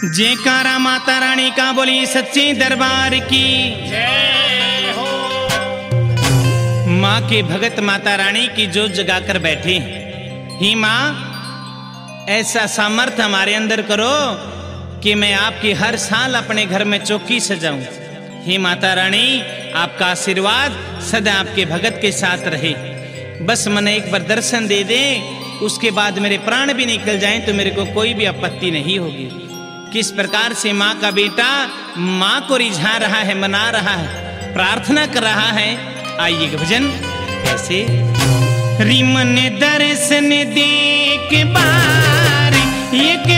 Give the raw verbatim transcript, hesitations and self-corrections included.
जयकारा माता रानी का बोली सच्चे दरबार की जय हो। माँ के भगत माता रानी की जोत जगाकर बैठे ही माँ, ऐसा सामर्थ्य हमारे अंदर करो कि मैं आपकी हर साल अपने घर में चौकी सजाऊं। हे माता रानी, आपका आशीर्वाद सदा आपके भगत के साथ रहे। बस मन एक बार दर्शन दे दे, उसके बाद मेरे प्राण भी निकल जाएं तो मेरे को कोई भी आपत्ति नहीं होगी। किस प्रकार से माँ का बेटा माँ को रिझा रहा है, मना रहा है, प्रार्थना कर रहा है। आइए भजन कैसे। रिमन दर्शन दे के बार एक